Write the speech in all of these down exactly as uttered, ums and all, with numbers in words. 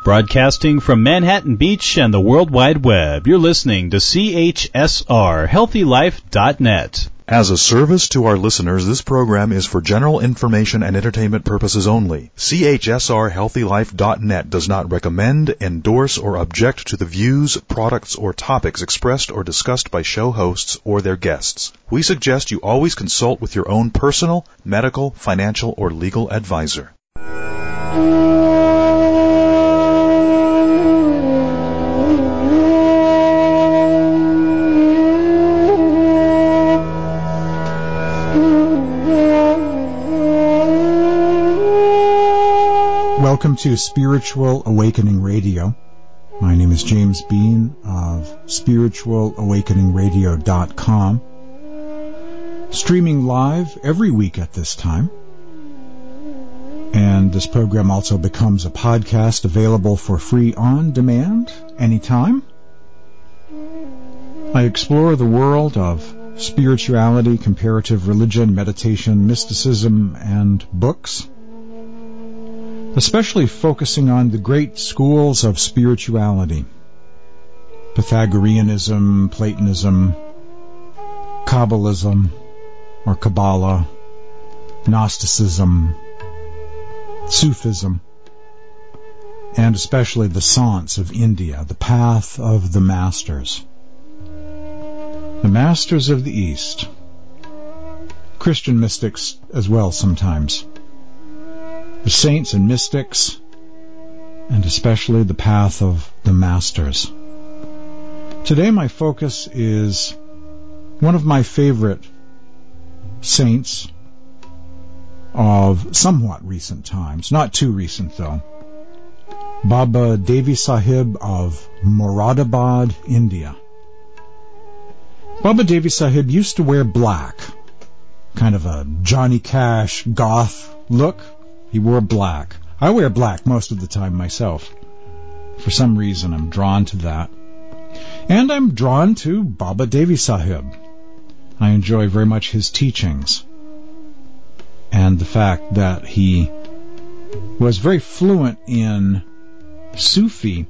Broadcasting from Manhattan Beach and the World Wide Web, you're listening to C H S R Healthy Life dot net. As a service to our listeners, this program is for general information and entertainment purposes only. C H S R Healthy Life dot net does not recommend, endorse, or object to the views, products, or topics expressed or discussed by show hosts or their guests. We suggest you always consult with your own personal, medical, financial, or legal advisor. Welcome to Spiritual Awakening Radio. My name is James Bean of Spiritual Awakening Radio dot com. Streaming live every week at this time. And this program also becomes a podcast available for free on demand anytime. I explore the world of spirituality, comparative religion, meditation, mysticism, and books, especially focusing on the great schools of spirituality: Pythagoreanism, Platonism, Kabbalism, or Kabbalah, Gnosticism, Sufism, and especially the Saints of India, the path of the masters. The masters of the East. Christian mystics as well sometimes. The saints and mystics, and especially the path of the masters. Today my focus is one of my favorite saints of somewhat recent times, not too recent though. Baba Devi Sahib of Moradabad, India. Baba Devi Sahib used to wear black, kind of a Johnny Cash goth look. He wore black. I wear black most of the time myself. For some reason, I'm drawn to that. And I'm drawn to Baba Devi Sahib. I enjoy very much his teachings. And the fact that he was very fluent in Sufi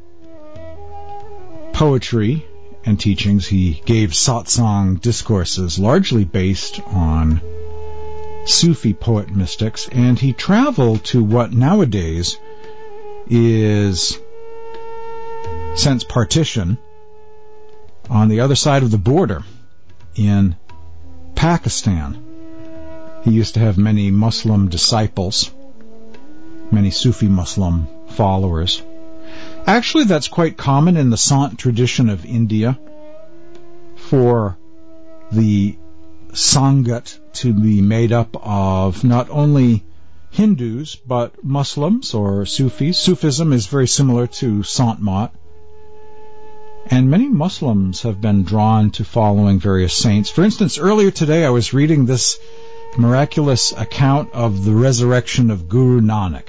poetry and teachings. He gave satsang discourses largely based on Sufi poet mystics, and he traveled to what nowadays is, since partition, on the other side of the border in Pakistan. He used to have many Muslim disciples, many Sufi Muslim followers. Actually, that's quite common in the Sant tradition of India for the Sangat to be made up of not only Hindus, but Muslims or Sufis. Sufism is very similar to Sant Mat. And many Muslims have been drawn to following various saints. For instance, earlier today I was reading this miraculous account of the resurrection of Guru Nanak.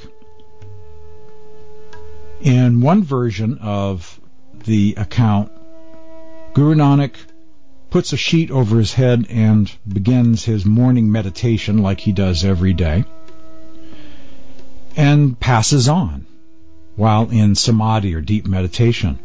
In one version of the account, Guru Nanak puts a sheet over his head and begins his morning meditation like he does every day, and passes on while in samadhi or deep meditation.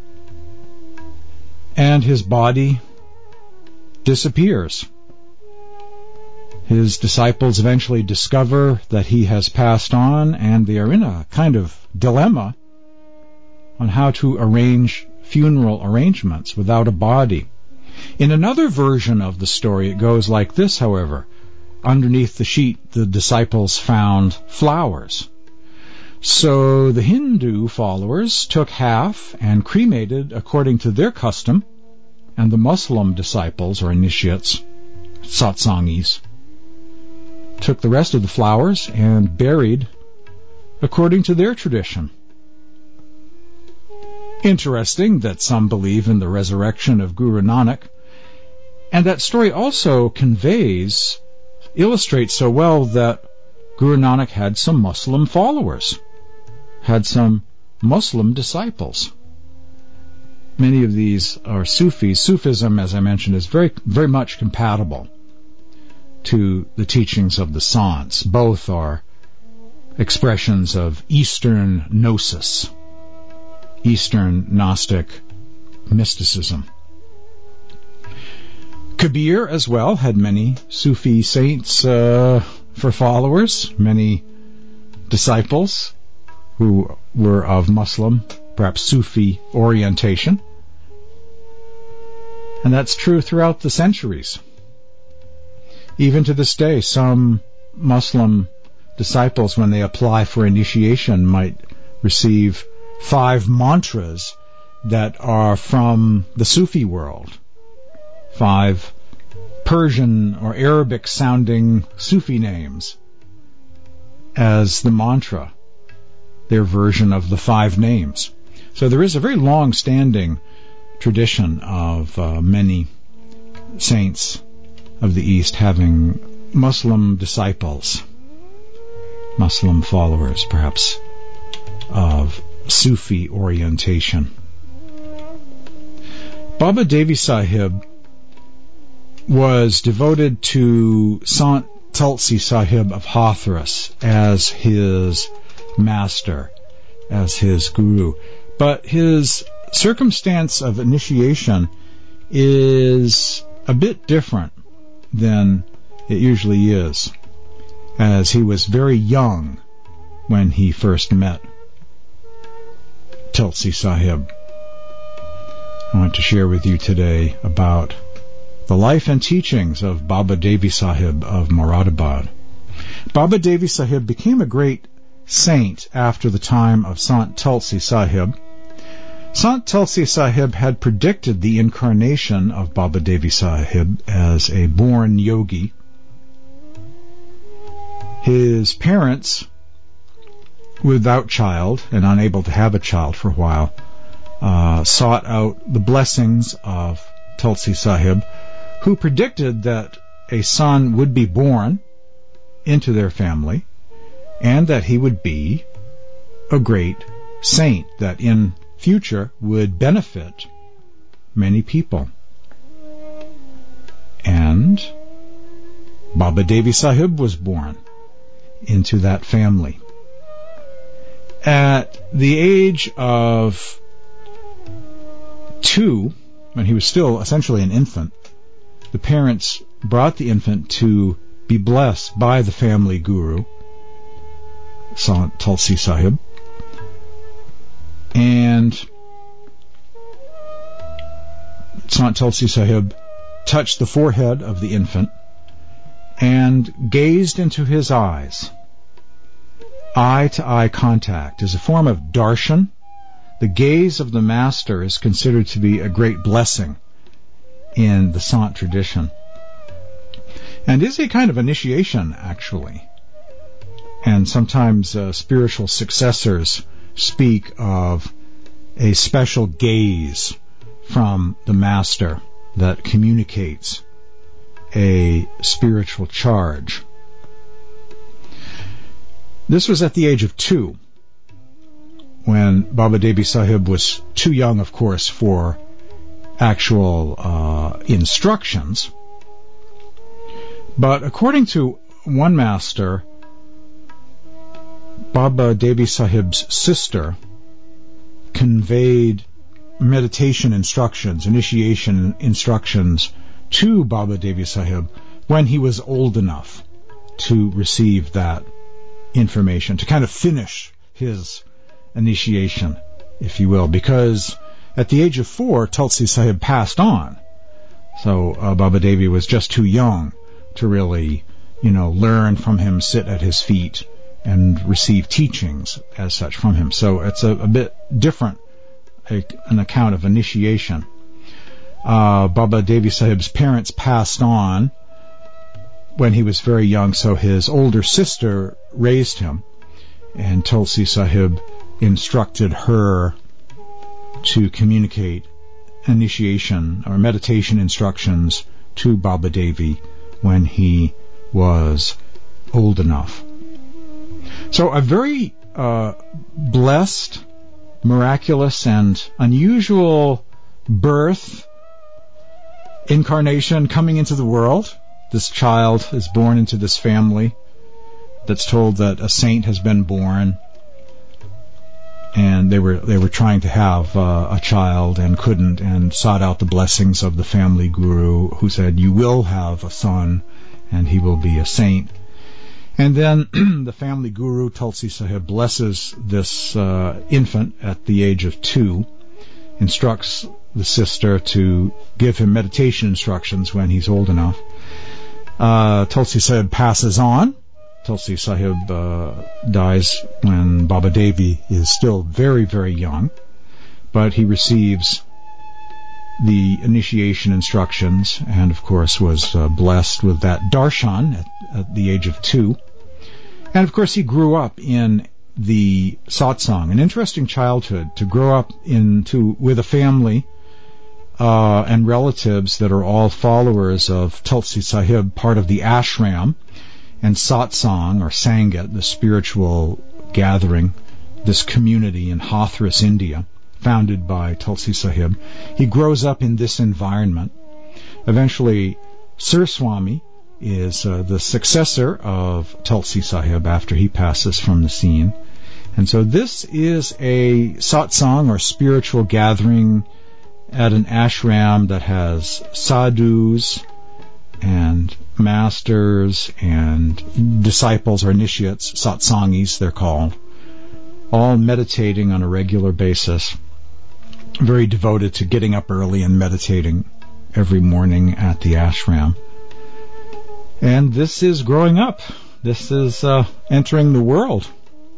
And his body disappears. His disciples eventually discover that he has passed on, and they are in a kind of dilemma on how to arrange funeral arrangements without a body. In another version of the story, it goes like this, however. Underneath the sheet, the disciples found flowers. So the Hindu followers took half and cremated according to their custom, and the Muslim disciples, or initiates, satsangis, took the rest of the flowers and buried according to their tradition. Interesting that some believe in the resurrection of Guru Nanak, and that story also conveys, illustrates so well that Guru Nanak had some Muslim followers, had some Muslim disciples. Many of these are Sufis. Sufism, as I mentioned, is very, very much compatible to the teachings of the Saints. Both are expressions of Eastern gnosis, Eastern Gnostic mysticism. Kabir as well had many Sufi saints uh, for followers, many disciples who were of Muslim, perhaps Sufi orientation. And that's true throughout the centuries. Even to this day, some Muslim disciples, when they apply for initiation, might receive five mantras that are from the Sufi world. Five Persian or Arabic sounding Sufi names as the mantra, their version of the five names. So there is a very long standing tradition of uh, many saints of the East having Muslim disciples, Muslim followers, perhaps, of Sufi orientation. Baba Devi Sahib was devoted to Sant Tulsi Sahib of Hathras as his master, as his guru. But his circumstance of initiation is a bit different than it usually is, as he was very young when he first met Tulsi Sahib. I want to share with you today about the life and teachings of Baba Devi Sahib of Moradabad. Baba Devi Sahib became a great saint after the time of Sant Tulsi Sahib. Sant Tulsi Sahib had predicted the incarnation of Baba Devi Sahib as a born yogi. His parents, without child and unable to have a child for a while, uh, sought out the blessings of Tulsi Sahib, who predicted that a son would be born into their family and that he would be a great saint that in future would benefit many people. And Baba Devi Sahib was born into that family. At the age of two, when he was still essentially an infant, the parents brought the infant to be blessed by the family guru, Sant Tulsi Sahib. And Sant Tulsi Sahib touched the forehead of the infant and gazed into his eyes. Eye-to-eye contact is a form of darshan. The gaze of the master is considered to be a great blessing in the Sant tradition, and is a kind of initiation, actually. And sometimes uh, spiritual successors speak of a special gaze from the master that communicates a spiritual charge. This was at the age of two, when Baba Devi Sahib was too young, of course, for actual uh, instructions. But according to one master, Baba Devi Sahib's sister conveyed meditation instructions, initiation instructions to Baba Devi Sahib when he was old enough to receive that information, to kind of finish his initiation, if you will, because at the age of four, Tulsi Sahib passed on. So uh, Baba Devi was just too young to really, you know, learn from him, sit at his feet, and receive teachings as such from him. So it's a, a bit different, a, an account of initiation. Uh, Baba Devi Sahib's parents passed on when he was very young, so his older sister raised him, and Tulsi Sahib instructed her to communicate initiation or meditation instructions to Baba Devi when he was old enough. So a very uh, blessed, miraculous, and unusual birth, incarnation coming into the world. This child is born into this family that's told that a saint has been born. and they were they were trying to have uh, a child and couldn't, and sought out the blessings of the family guru, who said, "You will have a son, and he will be a saint." And then the family guru, Tulsi Sahib, blesses this uh, infant at the age of two, instructs the sister to give him meditation instructions when he's old enough. Uh, Tulsi Sahib passes on. Tulsi Sahib uh, dies when Baba Devi is still very, very young, but he receives the initiation instructions and, of course, was uh, blessed with that darshan at, at the age of two. And, of course, he grew up in the satsang, an interesting childhood, to grow up into with a family uh, and relatives that are all followers of Tulsi Sahib, part of the ashram, and satsang, or sangha, the spiritual gathering, this community in Hathras, India, founded by Tulsi Sahib. He grows up in this environment. Eventually, Sir Swami is uh, the successor of Tulsi Sahib after he passes from the scene. And so this is a satsang, or spiritual gathering, at an ashram that has sadhus and masters and disciples, or initiates, satsangis they're called, all meditating on a regular basis, very devoted to getting up early and meditating every morning at the ashram. And this is growing up. This is uh, entering the world.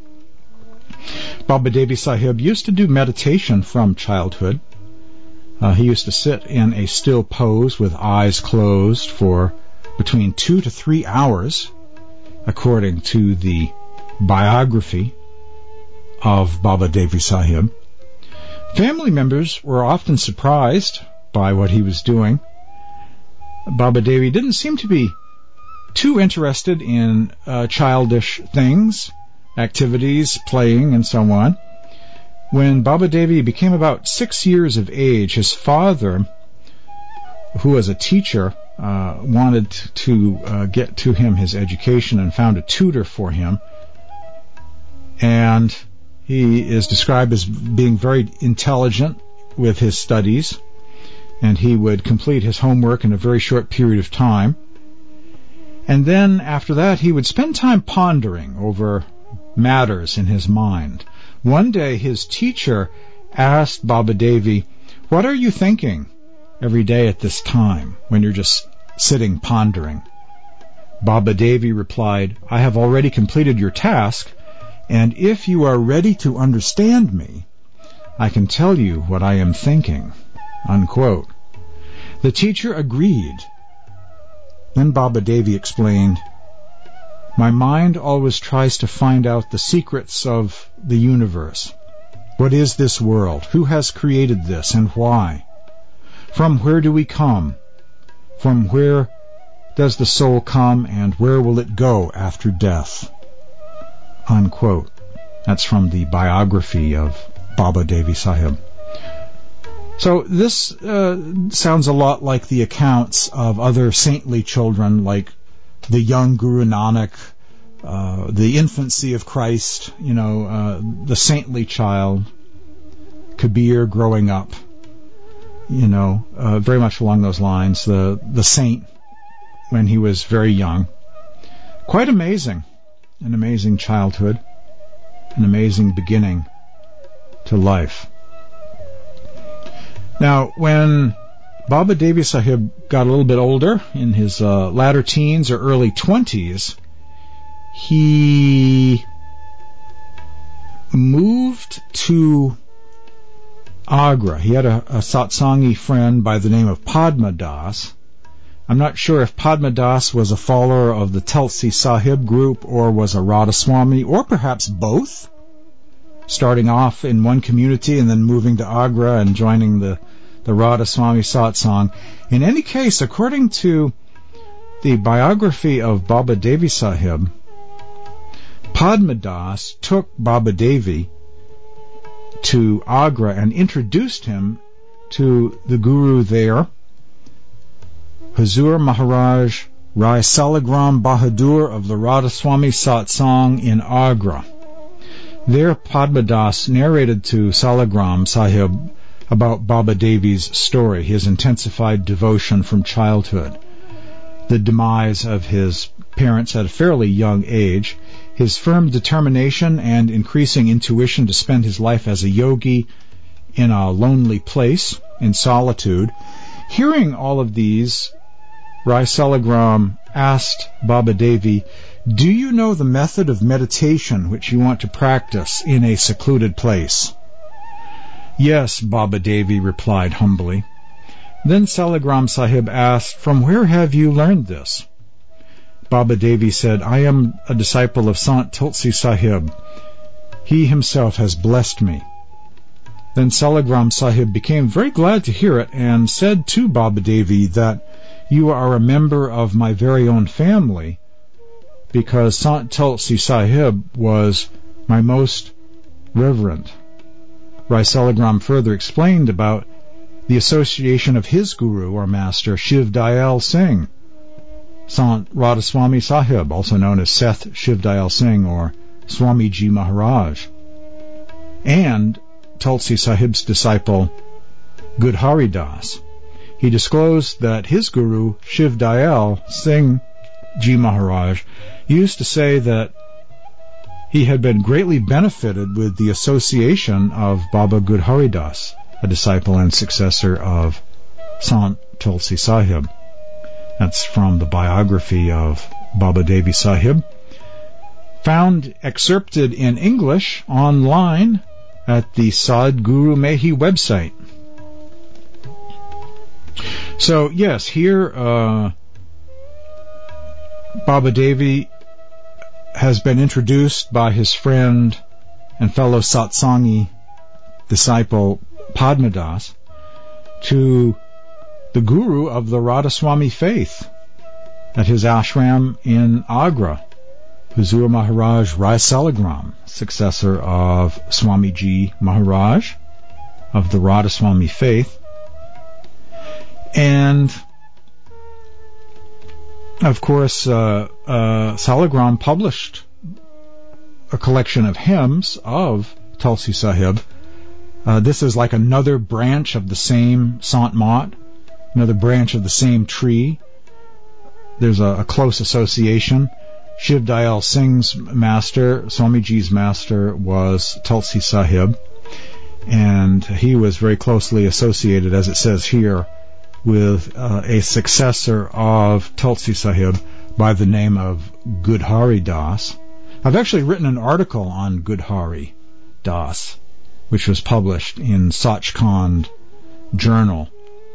Baba Devi Sahib used to do meditation from childhood. Uh, he used to sit in a still pose with eyes closed for between two to three hours, according to the biography of Baba Devi Sahib. Family members were often surprised by what he was doing. Baba Devi didn't seem to be too interested in uh, childish things, activities, playing, and so on. When Baba Devi became about six years of age, his father, who was a teacher, uh, wanted to uh, get to him his education and found a tutor for him. And he is described as being very intelligent with his studies, and he would complete his homework in a very short period of time. And then after that, he would spend time pondering over matters in his mind. One day, his teacher asked Baba Devi, "What are you thinking every day at this time when you're just sitting pondering?" Baba Devi replied, "I have already completed your task, and if you are ready to understand me, I can tell you what I am thinking." Unquote. The teacher agreed. Then Baba Devi explained, "My mind always tries to find out the secrets of the universe. What is this world? Who has created this, and why? From where do we come? From where does the soul come, and where will it go after death?" Unquote. That's from the biography of Baba Devi Sahib. So this uh, sounds a lot like the accounts of other saintly children, like the young Guru Nanak, uh, the infancy of Christ, you know, uh, the saintly child, Kabir growing up, you know, uh, very much along those lines, the, the saint when he was very young. Quite amazing, an amazing childhood, an amazing beginning to life. Now, when Baba Devi Sahib got a little bit older, in his uh, latter teens or early twenties, he moved to Agra. He had a, a satsangi friend by the name of Padma Das. I'm not sure if Padma Das was a follower of the Tulsi Sahib group or was a Radha Swami, or perhaps both, starting off in one community and then moving to Agra and joining the, the Radha Swami satsang. In any case, according to the biography of Baba Devi Sahib, Padma Das took Baba Devi to Agra and introduced him to the guru there, Hazur Maharaj Rai Salagram Bahadur of the Radha Swami satsang in Agra. There, Padmadas narrated to Salagram Sahib about Baba Devi's story, his intensified devotion from childhood, the demise of his parents at a fairly young age, his firm determination and increasing intuition to spend his life as a yogi in a lonely place, in solitude. Hearing all of these, Rai Salagram asked Baba Devi, "Do you know the method of meditation which you want to practice in a secluded place?" "Yes," Baba Devi replied humbly. Then Salagram Sahib asked, "From where have you learned this?" Baba Devi said, "I am a disciple of Sant Tulsi Sahib. He himself has blessed me." Then Salagram Sahib became very glad to hear it and said to Baba Devi that, "You are a member of my very own family, because Sant Tulsi Sahib was my most reverend." Rai Salagram further explained about the association of his guru or master, Shiv Dayal Singh, Sant Radhaswami Sahib, also known as Seth Shiv Dayal Singh or Swamiji Maharaj, and Tulsi Sahib's disciple, Gudhari Das. He disclosed that his guru, Shiv Dayal Singh Ji Maharaj, used to say that he had been greatly benefited with the association of Baba Gudhari Das, a disciple and successor of Sant Tulsi Sahib. That's from the biography of Baba Devi Sahib, found excerpted in English online at the Sadguru Mehi website. So, yes, here uh, Baba Devi has been introduced by his friend and fellow Satsangi disciple Padmadas to the guru of the Radhaswami faith at his ashram in Agra, Huzur Maharaj Rai Salagram, successor of Swamiji Maharaj of the Radhaswami faith. And of course, uh, uh, Salagram published a collection of hymns of Tulsi Sahib. Uh, this is like another branch of the same Sant Mat, another branch of the same tree. There's a, a close association. Shiv Dayal Singh's master, Swamiji's master, was Tulsi Sahib, and he was very closely associated, as it says here, with uh, a successor of Tulsi Sahib by the name of Gudhari Das. I've actually written an article on Gudhari Das, which was published in Sachkhand Journal.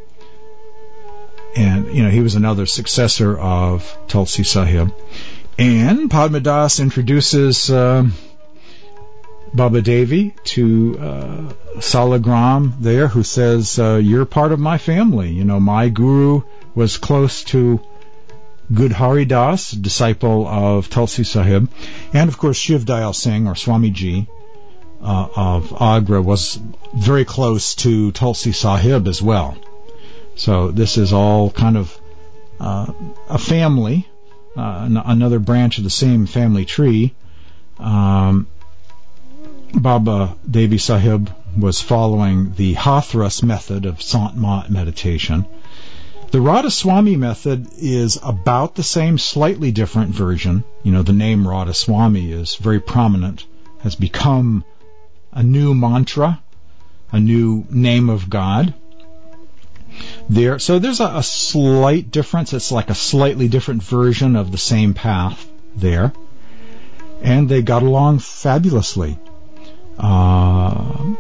And, you know, he was another successor of Tulsi Sahib. And Padmadas introduces uh, Baba Devi to uh, Salagram there, who says, uh, "You're part of my family. You know, my guru was close to Gudhari Das, disciple of Tulsi Sahib, and of course Shiv Dayal Singh or Swamiji uh, of Agra was very close to Tulsi Sahib as well. So this is all kind of uh, a family, uh, n- another branch of the same family tree." Um, Baba Devi Sahib was following the Hathras method of Sant Mat meditation. The Radhaswami method is about the same, slightly different version. You know, the name Radhaswami is very prominent, has become a new mantra, a new name of God. There, so there's a, a slight difference. It's like a slightly different version of the same path there. And they got along fabulously. Uh,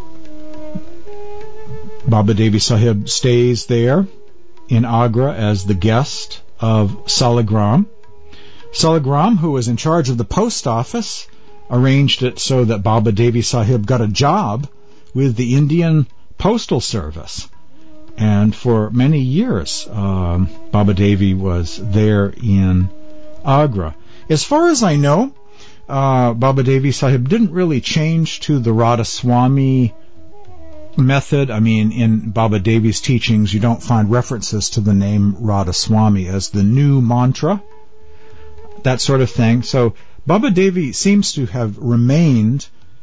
Baba Devi Sahib stays there in Agra as the guest of Salagram. Salagram, who was in charge of the post office, arranged it so that Baba Devi Sahib got a job with the Indian Postal Service. And for many years, um, Baba Devi was there in Agra. As far as I know, Uh, Baba Devi Sahib didn't really change to the Radhaswami method. I mean, in Baba Devi's teachings, you don't find references to the name Radhaswami as the new mantra, that sort of thing. So Baba Devi seems to have remained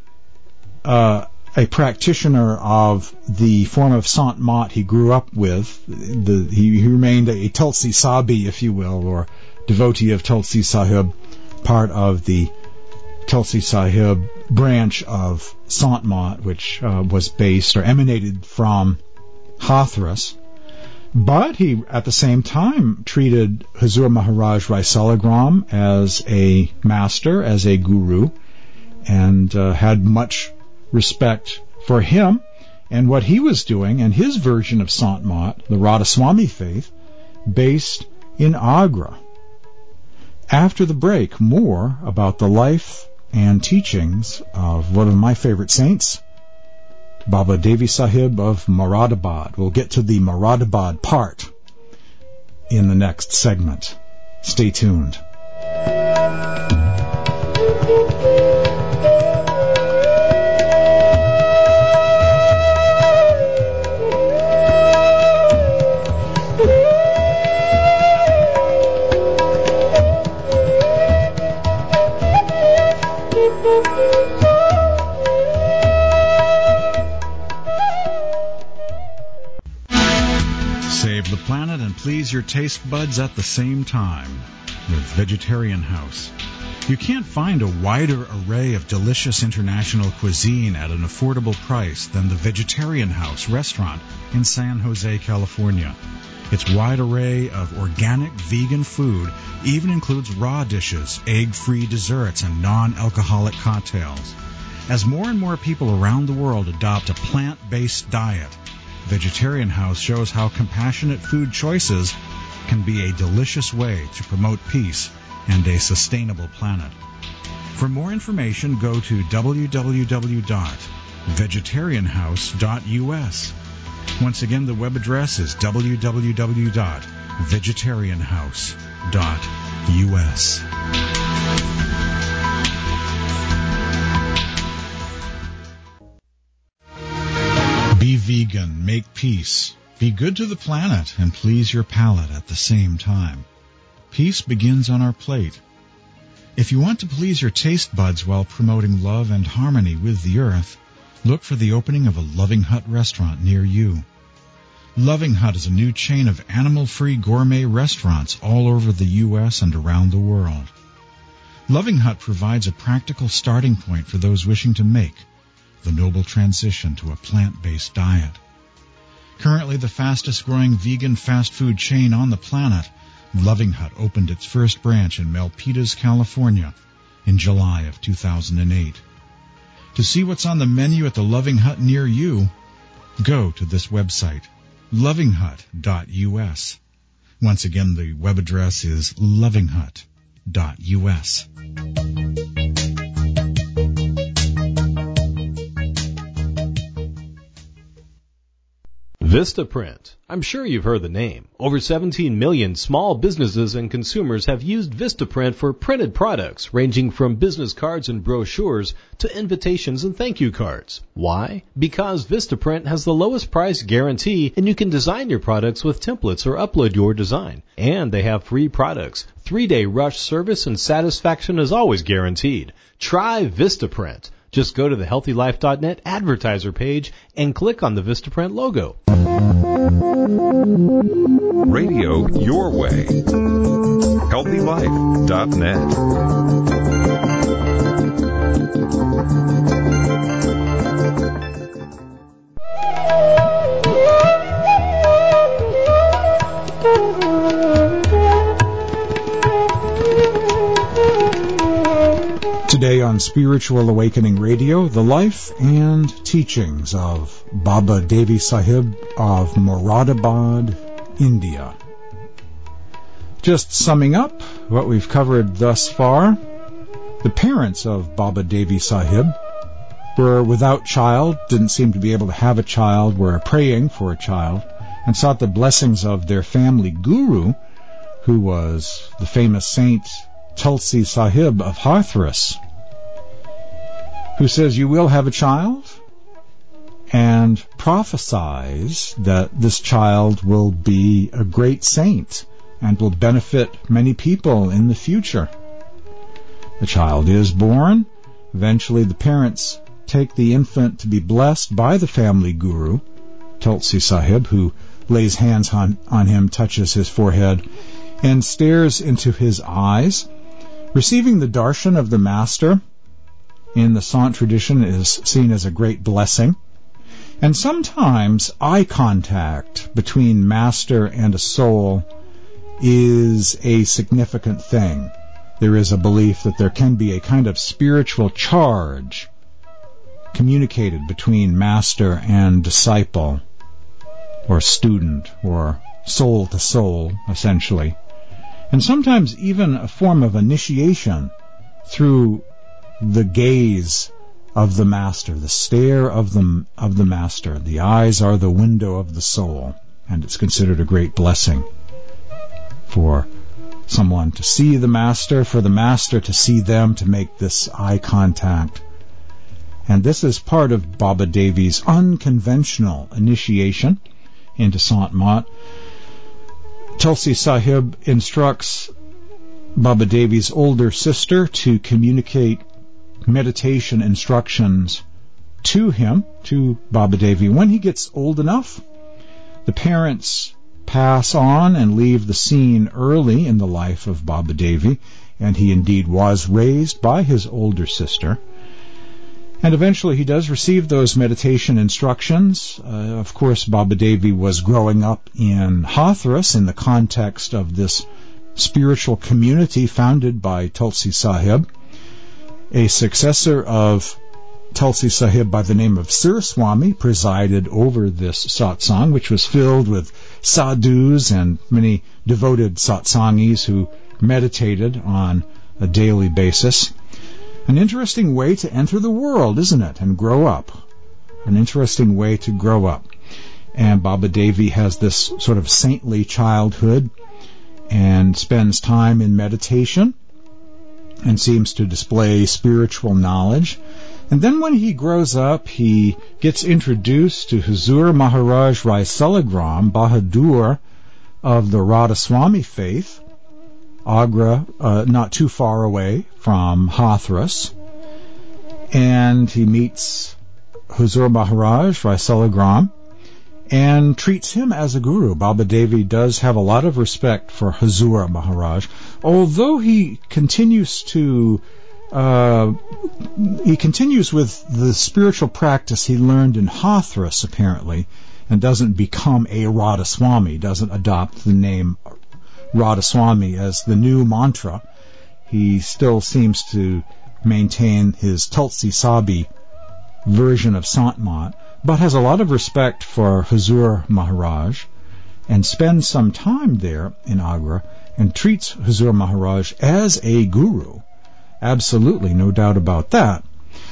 uh, a practitioner of the form of Sant Mat he grew up with. The, he, he remained a Tulsi Sabi, if you will, or devotee of Tulsi Sahib, part of the Tulsi Sahib branch of Sant Mat, which uh, was based or emanated from Hathras. But he, at the same time, treated Hazur Maharaj Rai Salagram as a master, as a guru, and uh, had much respect for him and what he was doing and his version of Sant Mat, the Radhaswami faith, based in Agra. After the break, more about the life and teachings of one of my favorite saints, Baba Devi Sahib of Moradabad. We'll get to the Moradabad part in the next segment. Stay tuned. Save the planet and please your taste buds at the same time with Vegetarian House. You can't find a wider array of delicious international cuisine at an affordable price than the Vegetarian House restaurant in San Jose, California. Its wide array of organic vegan food even includes raw dishes, egg-free desserts, and non-alcoholic cocktails. As more and more people around the world adopt a plant-based diet, Vegetarian House shows how compassionate food choices can be a delicious way to promote peace and a sustainable planet. For more information, go to w w w dot vegetarian house dot u s. Once again, the web address is w w w dot vegetarian house dot u s. Be vegan, make peace, be good to the planet, and please your palate at the same time. Peace begins on our plate. If you want to please your taste buds while promoting love and harmony with the earth, look for the opening of a Loving Hut restaurant near you. Loving Hut is a new chain of animal-free gourmet restaurants all over the U S and around the world. Loving Hut provides a practical starting point for those wishing to make the noble transition to a plant-based diet. Currently the fastest-growing vegan fast food chain on the planet, Loving Hut opened its first branch in Milpitas, California in July of two thousand eight. To see what's on the menu at the Loving Hut near you, go to this website, loving hut dot u s. Once again, the web address is loving hut dot u s. Vistaprint. I'm sure you've heard the name. Over seventeen million small businesses and consumers have used Vistaprint for printed products ranging from business cards and brochures to invitations and thank you cards. Why? Because Vistaprint has the lowest price guarantee and you can design your products with templates or upload your design. And they have free products. Three-day rush service and satisfaction is always guaranteed. Try Vistaprint. Just go to the healthy life dot net advertiser page and click on the Vistaprint logo. Radio your way. healthy life dot net. Today on Spiritual Awakening Radio, the life and teachings of Baba Devi Sahib of Moradabad, India. Just summing up what we've covered thus far, the parents of Baba Devi Sahib were without child, didn't seem to be able to have a child, were praying for a child, and sought the blessings of their family guru, who was the famous saint Tulsi Sahib of Hathras, who says you will have a child and prophesies that this child will be a great saint and will benefit many people in the future. The child is born. Eventually the parents take the infant to be blessed by the family guru, Tulsi Sahib, who lays hands on, on him, touches his forehead, and stares into his eyes. Receiving the darshan of the master in the Sant tradition is seen as a great blessing. And sometimes eye contact between master and a soul is a significant thing. There is a belief that there can be a kind of spiritual charge communicated between master and disciple, or student, or soul to soul, essentially. And sometimes even a form of initiation through the gaze of the master, the stare of the, of the master. The eyes are the window of the soul, and it's considered a great blessing for someone to see the master, for the master to see them, to make this eye contact. And this is part of Baba Devi's unconventional initiation into Sant Mat. Tulsi Sahib instructs Baba Devi's older sister to communicate meditation instructions to him, to Baba Devi. When he gets old enough, the parents pass on and leave the scene early in the life of Baba Devi, and he indeed was raised by his older sister. And eventually he does receive those meditation instructions. Uh, of course, Baba Devi was growing up in Hathras in the context of this spiritual community founded by Tulsi Sahib. A successor of Tulsi Sahib by the name of Sirswami presided over this satsang, which was filled with sadhus and many devoted satsangis who meditated on a daily basis. An interesting way to enter the world, isn't it? And grow up. An interesting way to grow up. And Baba Devi has this sort of saintly childhood and spends time in meditation and seems to display spiritual knowledge. And then when he grows up, he gets introduced to Huzur Maharaj Rai Salagram, Bahadur of the Radhaswami faith, Agra, uh, not too far away from Hathras. And he meets Huzur Maharaj Rai Salagram and treats him as a guru. Baba Devi does have a lot of respect for Huzur Maharaj, although he continues to uh, he continues with the spiritual practice he learned in Hathras, apparently, and doesn't become a Radhaswami, doesn't adopt the name Radhaswami as the new mantra. He still seems to maintain his Tulsi Sabi version of Sant Mat, but has a lot of respect for Huzur Maharaj and spends some time there in Agra and treats Huzur Maharaj as a guru. Absolutely, no doubt about that.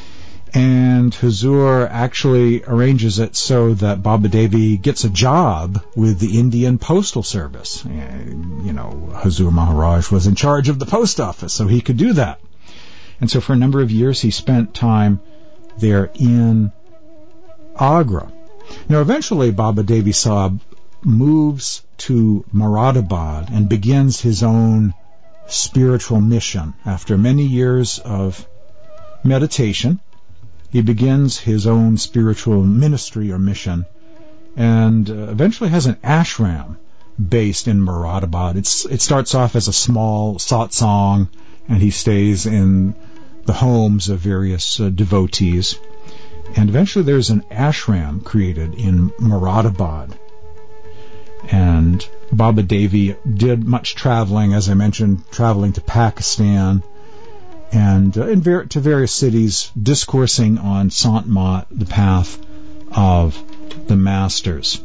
And Huzur actually arranges it so that Baba Devi gets a job with the Indian Postal Service. You know, Huzur Maharaj was in charge of the post office, so he could do that. And so for a number of years he spent time there in Agra. Now eventually Baba Devi Sahib moves to Moradabad and begins his own spiritual mission. After many years of meditation, he begins his own spiritual ministry or mission, and uh, eventually has an ashram based in Moradabad. It's, it starts off as a small satsang, and he stays in the homes of various uh, devotees. And eventually there's an ashram created in Moradabad. And Baba Devi did much traveling, as I mentioned, traveling to Pakistan and uh, in ver- to various cities, discoursing on Sant Mat, the path of the masters.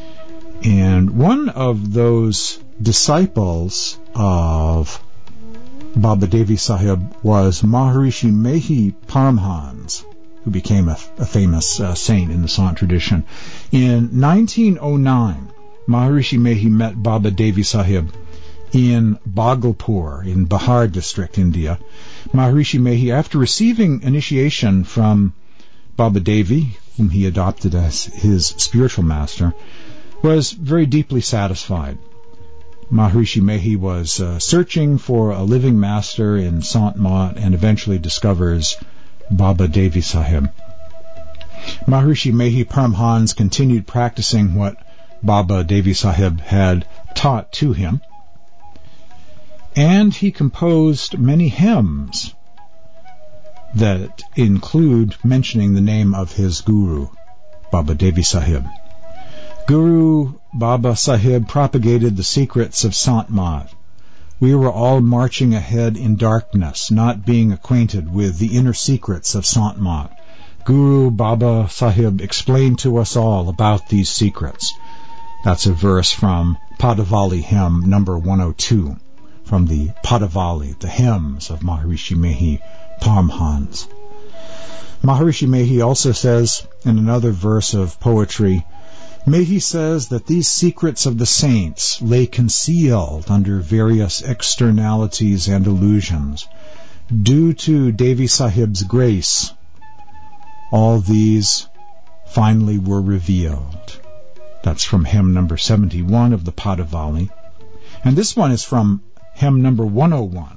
And one of those disciples of Baba Devi Sahib was Maharishi Mehi Paramhans, who became a, a famous uh, saint in the Sant tradition. In nineteen oh nine, Maharishi Mehi met Baba Devi Sahib in Bhagalpur, in Bihar district, India. Maharishi Mehi, after receiving initiation from Baba Devi, whom he adopted as his spiritual master, was very deeply satisfied. Maharishi Mehi was uh, searching for a living master in Sant Mat and eventually discovers Baba Devi Sahib. Maharishi Mehi Paramhans continued practicing what Baba Devi Sahib had taught to him, and he composed many hymns that include mentioning the name of his guru, Baba Devi Sahib. Guru Baba Sahib propagated the secrets of Sant Mat. We were all marching ahead in darkness, not being acquainted with the inner secrets of Sant Mat. Guru Baba Sahib explained to us all about these secrets. That's a verse from Padavali hymn number one oh two, from the Padavali, the hymns of Maharishi Mehi Paramhans. Maharishi Mehi also says in another verse of poetry, Mehi says that these secrets of the saints lay concealed under various externalities and illusions. Due to Devi Sahib's grace, all these finally were revealed. That's from hymn number seventy-one of the Padavali. And this one is from hymn number one oh one.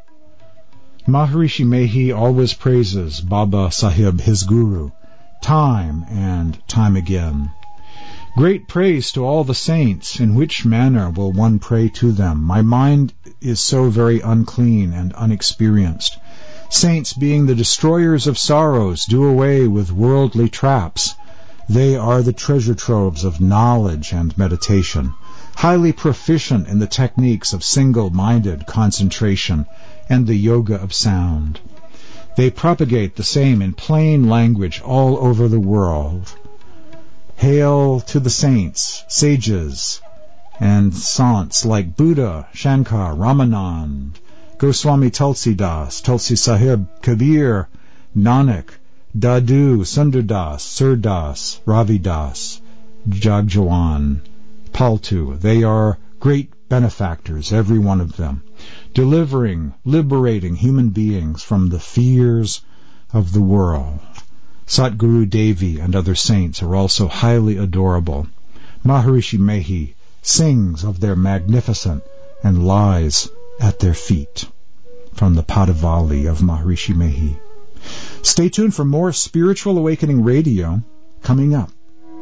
Maharishi Mehi always praises Baba Sahib, his guru, time and time again. Great praise to all the saints. In which manner will one pray to them? My mind is so very unclean and unexperienced. Saints, being the destroyers of sorrows, do away with worldly traps. They are the treasure troves of knowledge and meditation, highly proficient in the techniques of single-minded concentration and the yoga of sound. They propagate the same in plain language all over the world. Hail to the saints, sages, and sants like Buddha, Shankar, Ramanand, Goswami Tulsidas, Tulsi Sahib, Kabir, Nanak, Dadu, Sundardas, Surdas, Ravidas, Jagjawan, Paltu. They are great benefactors, every one of them, delivering, liberating human beings from the fears of the world. Satguru Devi and other saints are also highly adorable. Maharishi Mehi sings of their magnificence and lies at their feet. From the Padavali of Maharishi Mehi. Stay tuned for more Spiritual Awakening Radio coming up.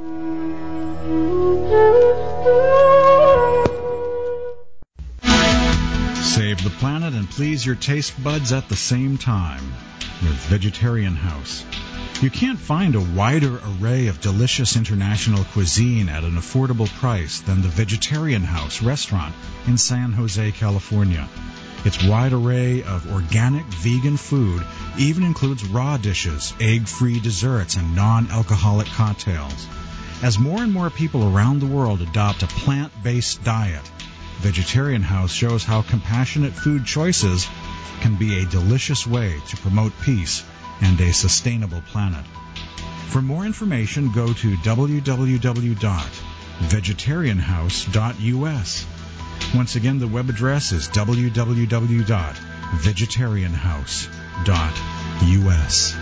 Save the planet and please your taste buds at the same time with Vegetarian House. You can't find a wider array of delicious international cuisine at an affordable price than the Vegetarian House restaurant in San Jose, California. Its wide array of organic vegan food even includes raw dishes, egg-free desserts, and non-alcoholic cocktails. As more and more people around the world adopt a plant-based diet, Vegetarian House shows how compassionate food choices can be a delicious way to promote peace and a sustainable planet. For more information, go to w w w dot vegetarian house dot u s. Once again, the web address is w w w dot vegetarian house dot u s.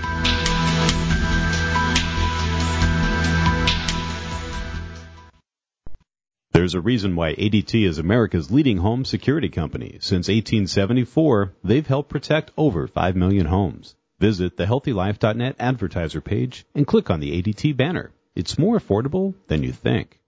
There's a reason why A D T is America's leading home security company. Since eighteen seventy-four, they've helped protect over five million homes. Visit the healthy life dot net advertiser page and click on the A D T banner. It's more affordable than you think.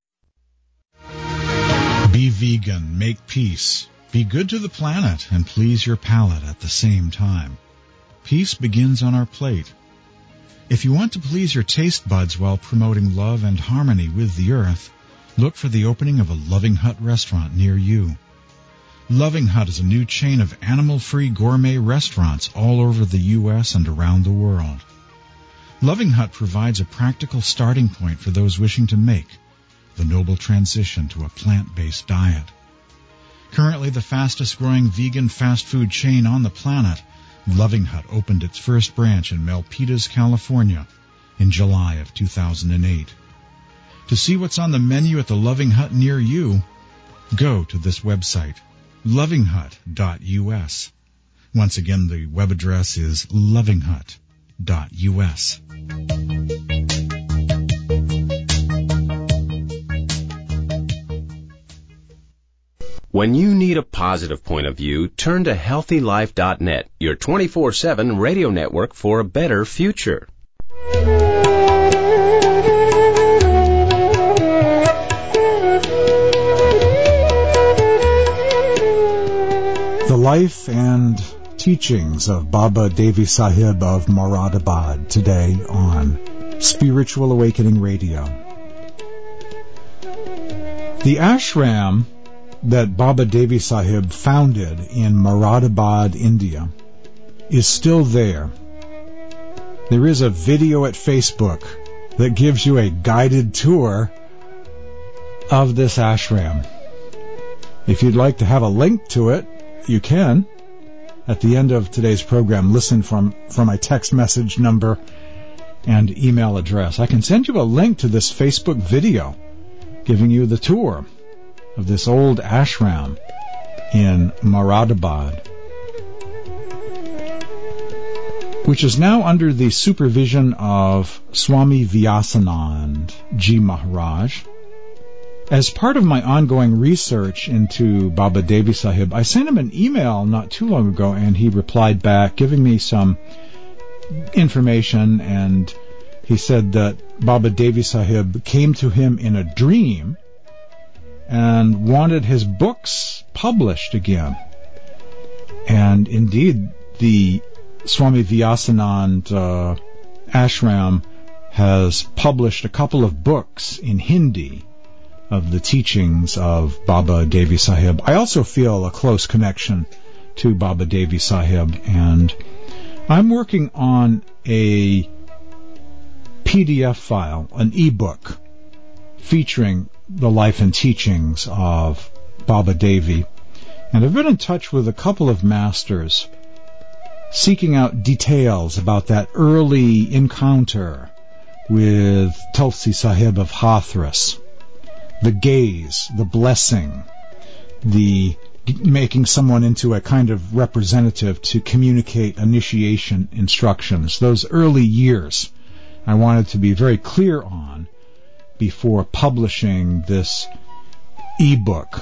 Be vegan, make peace. Be good to the planet and please your palate at the same time. Peace begins on our plate. If you want to please your taste buds while promoting love and harmony with the earth, look for the opening of a Loving Hut restaurant near you. Loving Hut is a new chain of animal-free gourmet restaurants all over the U S and around the world. Loving Hut provides a practical starting point for those wishing to make the noble transition to a plant-based diet. Currently the fastest-growing vegan fast food chain on the planet, Loving Hut opened its first branch in Milpitas, California in July of two thousand eight. To see what's on the menu at the Loving Hut near you, go to this website, loving hut dot u s. Once again, the web address is loving hut dot u s. When you need a positive point of view, turn to healthy life dot net, your twenty-four seven radio network for a better future. life and teachings of Baba Devi Sahib of Moradabad today on Spiritual Awakening Radio. The ashram that Baba Devi Sahib founded in Moradabad, India, is still there. There is a video at Facebook that gives you a guided tour of this ashram. If you'd like to have a link to it, you can. At the end of today's program, listen from, from my text message number and email address. I can send you a link to this Facebook video giving you the tour of this old ashram in Moradabad, which is now under the supervision of Swami Vyasanand Ji Maharaj. As part of my ongoing research into Baba Devi Sahib, I sent him an email not too long ago, and he replied back giving me some information, and he said that Baba Devi Sahib came to him in a dream and wanted his books published again. And indeed, the Swami Vyasanand uh, ashram has published a couple of books in Hindi of the teachings of Baba Devi Sahib. I also feel a close connection to Baba Devi Sahib, and I'm working on a P D F file, an e-book, featuring the life and teachings of Baba Devi. And I've been in touch with a couple of masters seeking out details about that early encounter with Tulsi Sahib of Hathras, the gaze, the blessing, the making someone into a kind of representative to communicate initiation instructions. Those early years I wanted to be very clear on before publishing this e-book,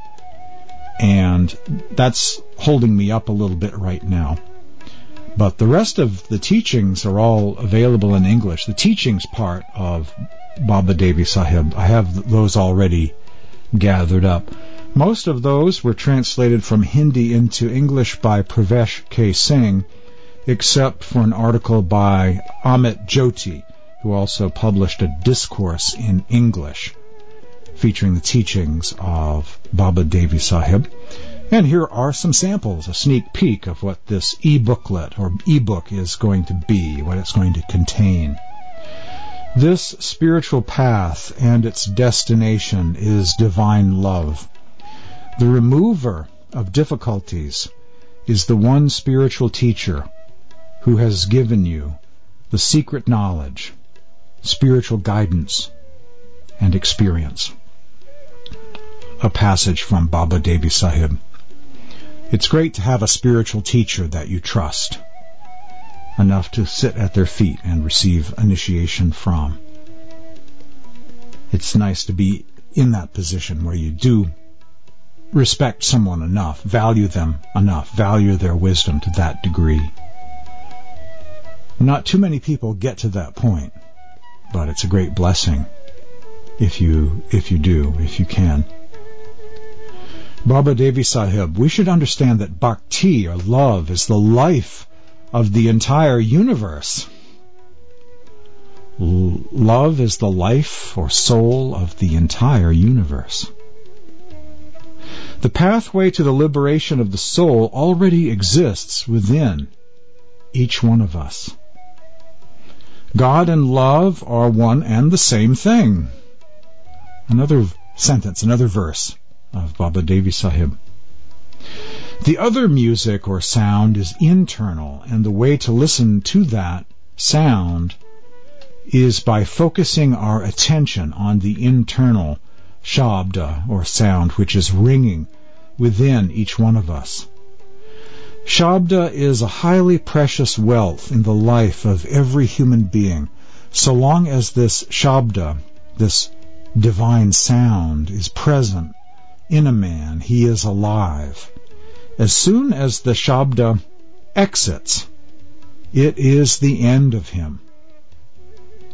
and that's holding me up a little bit right now. But the rest of the teachings are all available in English. The teachings part of Baba Devi Sahib, I have those already gathered up. Most of those were translated from Hindi into English by Pravesh K. Singh, except for an article by Amit Jyoti, who also published a discourse in English featuring the teachings of Baba Devi Sahib. And here are some samples, a sneak peek of what this e-booklet or e-book is going to be, what it's going to contain. This spiritual path and its destination is divine love. The remover of difficulties is the one spiritual teacher who has given you the secret knowledge, spiritual guidance, and experience. A passage from Baba Devi Sahib. It's great to have a spiritual teacher that you trust enough to sit at their feet and receive initiation from. It's nice to be in that position where you do respect someone enough, value them enough, value their wisdom to that degree. Not too many people get to that point, but it's a great blessing if you if you do, if you can. Baba Devi Sahib, we should understand that bhakti, or love, is the life of the entire universe. L- love is the life or soul of the entire universe. The pathway to the liberation of the soul already exists within each one of us. God and love are one and the same thing. Another sentence, another verse of Baba Devi Sahib. The other music or sound is internal, and the way to listen to that sound is by focusing our attention on the internal shabda or sound which is ringing within each one of us. Shabda is a highly precious wealth in the life of every human being. So long as this shabda, this divine sound, is present in a man, he is alive. As soon as the shabda exits, it is the end of him.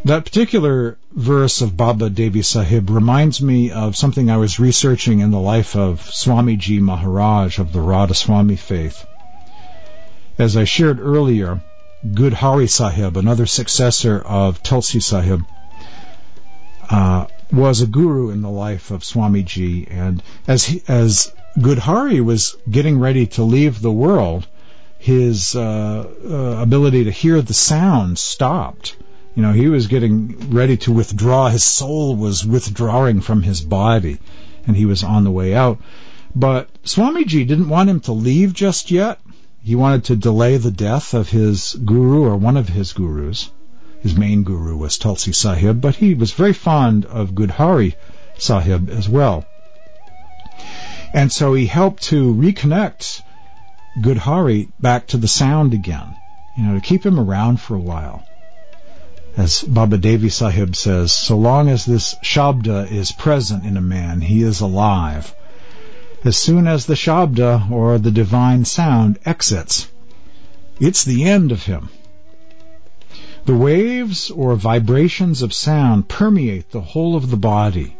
That particular verse of Baba Devi Sahib reminds me of something I was researching in the life of Swamiji Maharaj of the Radha Swami faith. As I shared earlier, Gudhari Sahib, another successor of Tulsi Sahib, uh, was a guru in the life of Swamiji, and as he, as Gudhari was getting ready to leave the world, his uh, uh, ability to hear the sound stopped. You know, he was getting ready to withdraw. His soul was withdrawing from his body, and he was on the way out. But Swamiji didn't want him to leave just yet. He wanted to delay the death of his guru, or one of his gurus. His main guru was Tulsi Sahib, but he was very fond of Gudhari Sahib as well. And so he helped to reconnect Gudhari back to the sound again, you know, to keep him around for a while. As Baba Devi Sahib says, so long as this Shabda is present in a man, he is alive. As soon as the Shabda, or the divine sound, exits, it's the end of him. The waves or vibrations of sound permeate the whole of the body.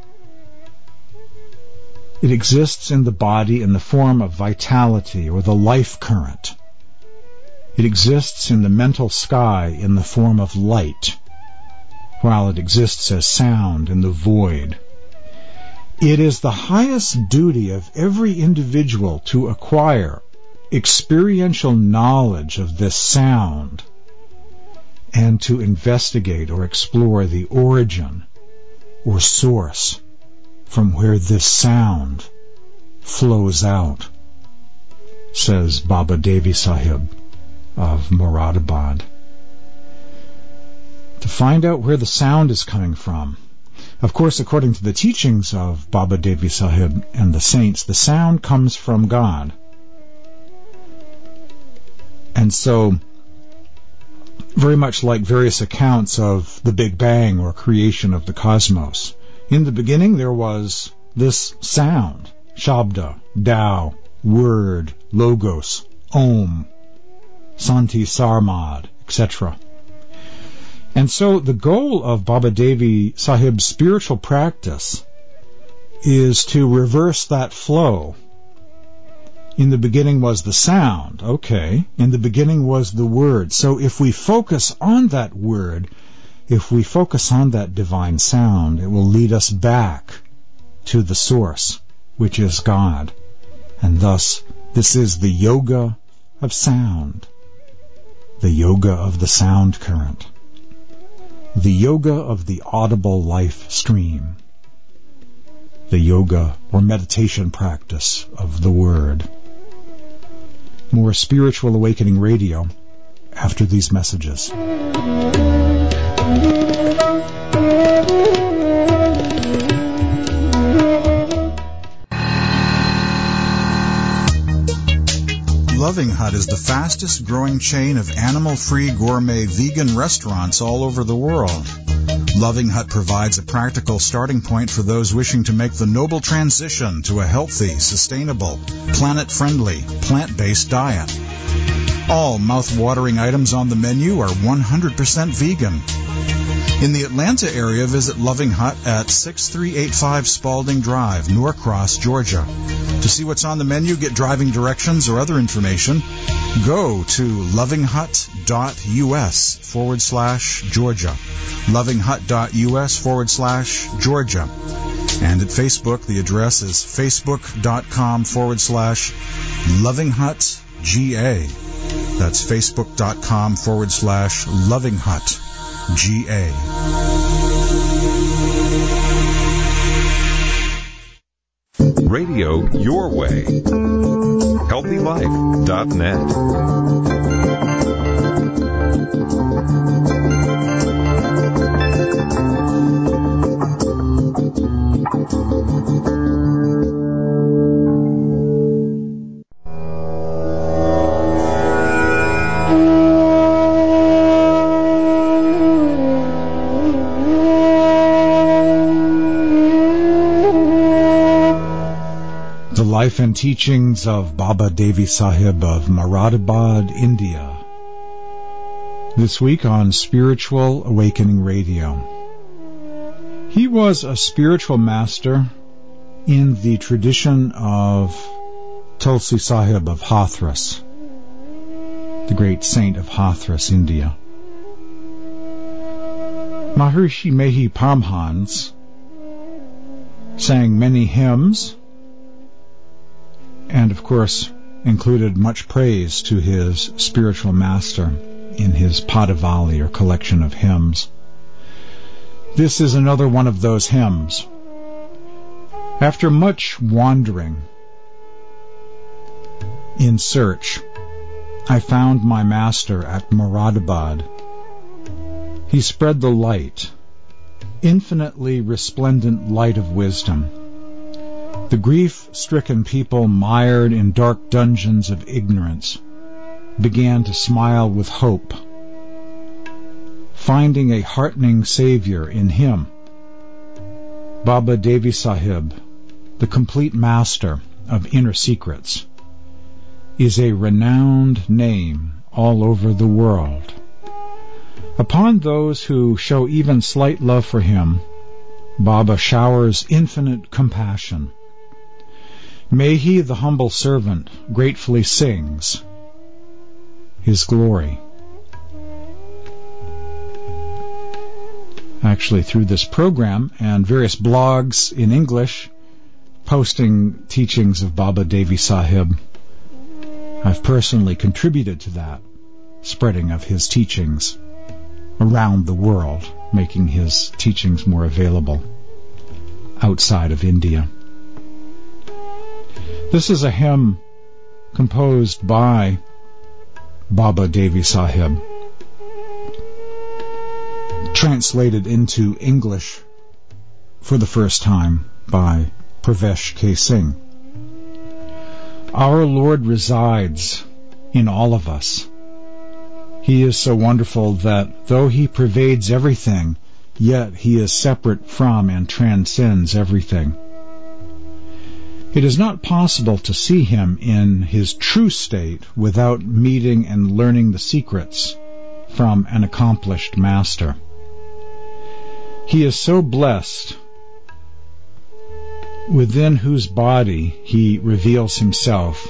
It exists in the body in the form of vitality, or the life current. It exists in the mental sky in the form of light, while it exists as sound in the void. It is the highest duty of every individual to acquire experiential knowledge of this sound and to investigate or explore the origin or source from where this sound flows out, says Baba Devi Sahib of Moradabad. To find out where the sound is coming from. Of course, according to the teachings of Baba Devi Sahib and the saints, the sound comes from God. And so, very much like various accounts of the Big Bang or creation of the cosmos, in the beginning there was this sound, Shabda, Tao, Word, Logos, Om, Santi Sarmad, et cetera. And so the goal of Baba Devi Sahib's spiritual practice is to reverse that flow. In the beginning was the sound, okay. In the beginning was the word. So if we focus on that word, if we focus on that divine sound, it will lead us back to the source, which is God. And thus, this is the yoga of sound, the yoga of the sound current, the yoga of the audible life stream, the yoga or meditation practice of the Word. More Spiritual Awakening Radio after these messages. Loving Hut is the fastest growing chain of animal-free gourmet vegan restaurants all over the world. Loving Hut provides a practical starting point for those wishing to make the noble transition to a healthy, sustainable, planet-friendly, plant-based diet. All mouth-watering items on the menu are one hundred percent vegan. In the Atlanta area, visit Loving Hut at sixty-three eighty-five Spalding Drive, Norcross, Georgia. To see what's on the menu, get driving directions or other information, go to lovinghut.us forward slash Georgia. lovinghut.us forward slash Georgia. And at Facebook, the address is facebook.com forward slash lovinghutga. That's facebook.com forward slash lovinghut. G A. Radio your way. healthy life dot net. Life and Teachings of Baba Devi Sahib of Moradabad, India. this week on Spiritual Awakening Radio. He was a spiritual master in the tradition of Tulsi Sahib of Hathras, the great saint of Hathras, India. Maharishi Mehi Parmhans sang many hymns and, of course, included much praise to his spiritual master in his Padavali, or collection of hymns. This is another one of those hymns. After much wandering in search, I found my master at Moradabad. He spread the light, infinitely resplendent light of wisdom. The grief-stricken people mired in dark dungeons of ignorance began to smile with hope, finding a heartening savior in him. Baba Devi Sahib, the complete master of inner secrets, is a renowned name all over the world. Upon those who show even slight love for him, Baba showers infinite compassion. May he, the humble servant, gratefully sings his glory. Actually, through this program and various blogs in English posting teachings of Baba Devi Sahib, I've personally contributed to that spreading of his teachings around the world, making his teachings more available outside of India. This is a hymn composed by Baba Devi Sahib, translated into English for the first time by Pravesh K. Singh. Our Lord resides in all of us. He is so wonderful that though he pervades everything, yet he is separate from and transcends everything. It is not possible to see him in his true state without meeting and learning the secrets from an accomplished master. He is so blessed, within whose body he reveals himself.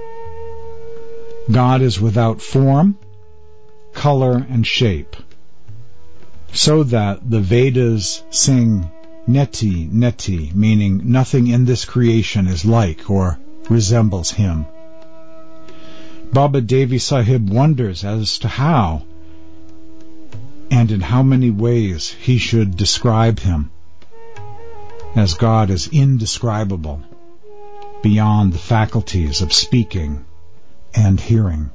God is without form, color, and shape, so that the Vedas sing Neti, Neti, meaning nothing in this creation is like or resembles him. Baba Devi Sahib wonders as to how and in how many ways he should describe him, as God is indescribable, beyond the faculties of speaking and hearing.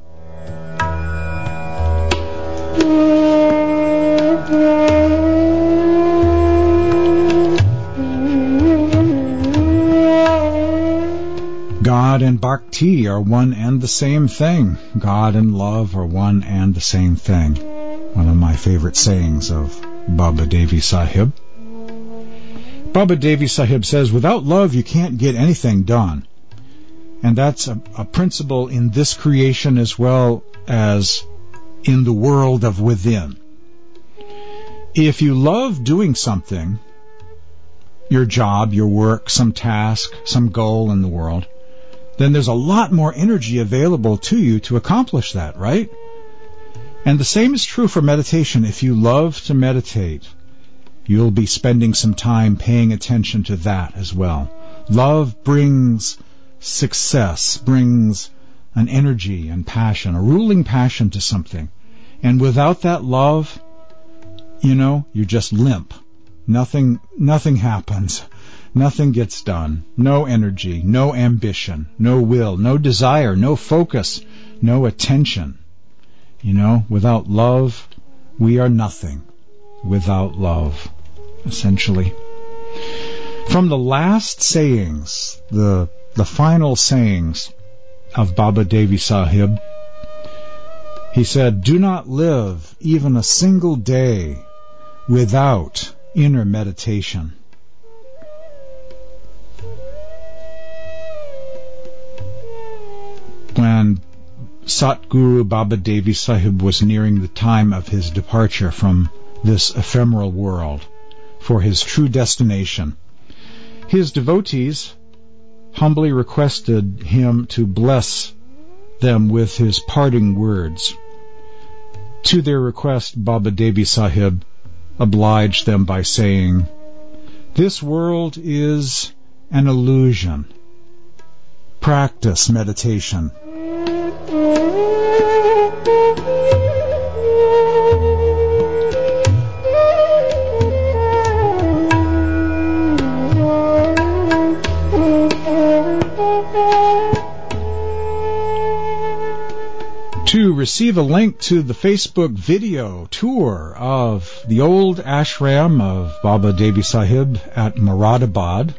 God and Bhakti are one and the same thing. God and love are one and the same thing. One of my favorite sayings of Baba Devi Sahib. Baba Devi Sahib says, without love you can't get anything done. And that's a, a principle in this creation as well as in the world of within. If you love doing something, your job, your work, some task, some goal in the world, then there's a lot more energy available to you to accomplish that, right? And the same is true for meditation. If you love to meditate, you'll be spending some time paying attention to that as well. Love brings success, brings an energy and passion, a ruling passion to something. And without that love, you know, you're just limp. Nothing, nothing happens. Nothing gets done. No energy, no ambition, no will, no desire, no focus, no attention. You know, without love, we are nothing. Without love, essentially. From the last sayings, the the final sayings of Baba Devi Sahib, he said, do not live even a single day without inner meditation. When Satguru Baba Devi Sahib was nearing the time of his departure from this ephemeral world for his true destination. His devotees humbly requested him to bless them with his parting words. To their request, Baba Devi Sahib obliged them by saying, "This world is an illusion. Practice meditation." To receive a link to the Facebook video tour of the old ashram of Baba Devi Sahib at Moradabad.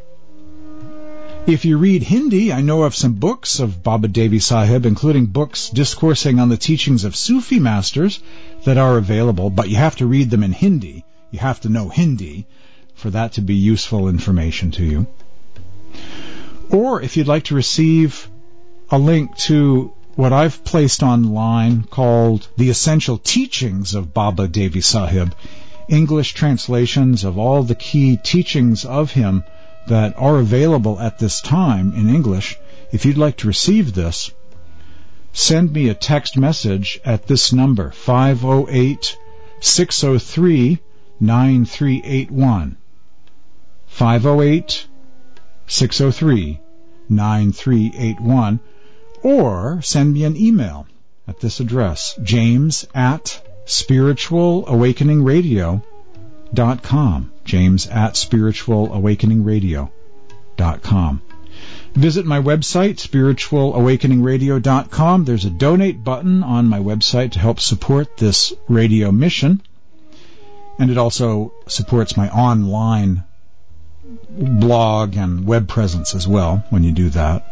If you read Hindi, I know of some books of Baba Devi Sahib, including books discoursing on the teachings of Sufi masters that are available, but you have to read them in Hindi. You have to know Hindi for that to be useful information to you. Or if you'd like to receive a link to what I've placed online called The Essential Teachings of Baba Devi Sahib, English translations of all the key teachings of him that are available at this time in English. If you'd like to receive this, send me a text message at this number, five oh eight, six oh three, nine three eight one. five oh eight, six oh three, nine three eight one. Or send me an email at this address, james at spiritual awakening radio dot com. James at spiritual awakening radio dot com. Visit my website, spiritual awakening radio dot com. There's a donate button on my website to help support this radio mission. And it also supports my online blog and web presence as well when you do that.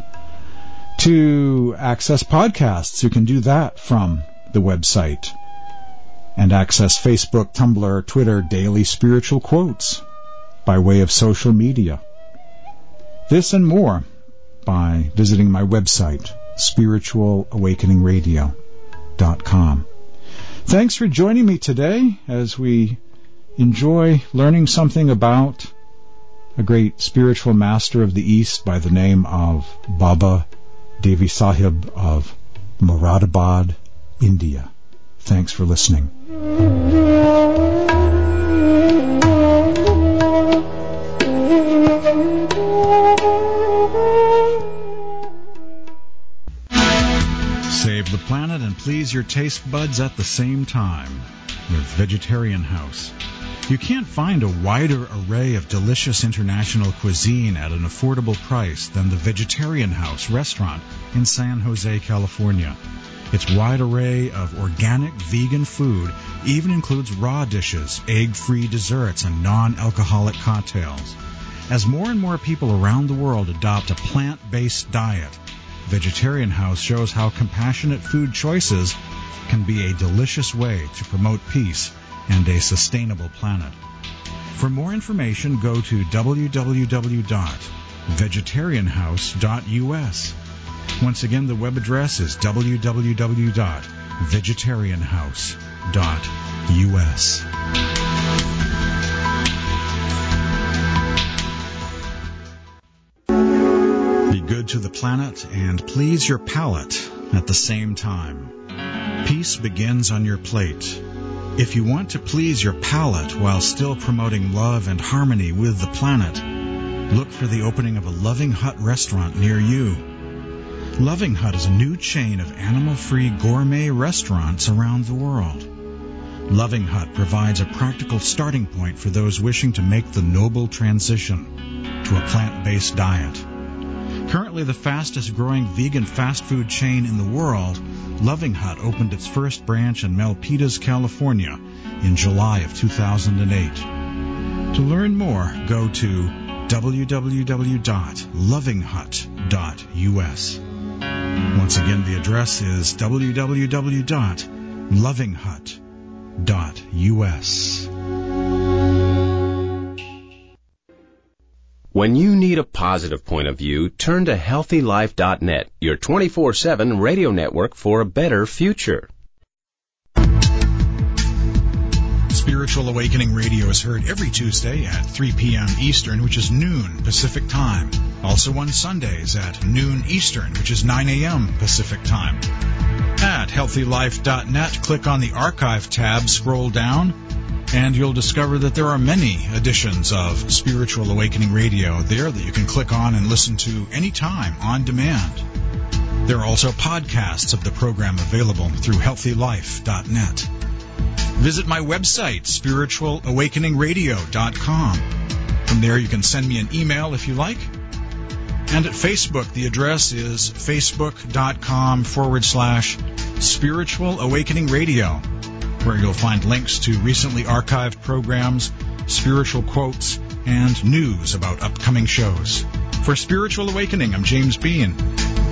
To access podcasts, you can do that from the website. And access Facebook, Tumblr, Twitter, daily spiritual quotes by way of social media. This and more by visiting my website, spiritual awakening radio dot com. Thanks for joining me today as we enjoy learning something about a great spiritual master of the East by the name of Baba Devi Sahib of Moradabad, India. Thanks for listening. Save the planet and please your taste buds at the same time with Vegetarian House. You can't find a wider array of delicious international cuisine at an affordable price than the Vegetarian House restaurant in San Jose, California. Its wide array of organic vegan food even includes raw dishes, egg-free desserts, and non-alcoholic cocktails. As more and more people around the world adopt a plant-based diet, Vegetarian House shows how compassionate food choices can be a delicious way to promote peace and a sustainable planet. For more information, go to w w w dot vegetarian house dot u s. Once again, the web address is w w w dot vegetarian house dot u s. Be good to the planet and please your palate at the same time. Peace begins on your plate. If you want to please your palate while still promoting love and harmony with the planet, look for the opening of a Loving Hut restaurant near you. Loving Hut is a new chain of animal-free gourmet restaurants around the world. Loving Hut provides a practical starting point for those wishing to make the noble transition to a plant-based diet. Currently the fastest-growing vegan fast food chain in the world, Loving Hut opened its first branch in Milpitas, California in July of two thousand eight. To learn more, go to w w w dot loving hut dot u s. Once again, the address is w w w dot loving hut dot u s. When you need a positive point of view, turn to healthy life dot net, your twenty-four seven radio network for a better future. Spiritual Awakening Radio is heard every Tuesday at three p.m. Eastern, which is noon Pacific Time. Also on Sundays at noon Eastern, which is nine a.m. Pacific Time. At healthy life dot net, click on the Archive tab, scroll down, and you'll discover that there are many editions of Spiritual Awakening Radio there that you can click on and listen to anytime on demand. There are also podcasts of the program available through healthy life dot net. Visit my website, spiritual awakening radio dot com. From there you can send me an email if you like. And at Facebook, the address is facebook.com forward slash Spiritual Awakening Radio, where you'll find links to recently archived programs, spiritual quotes, and news about upcoming shows. For Spiritual Awakening, I'm James Bean.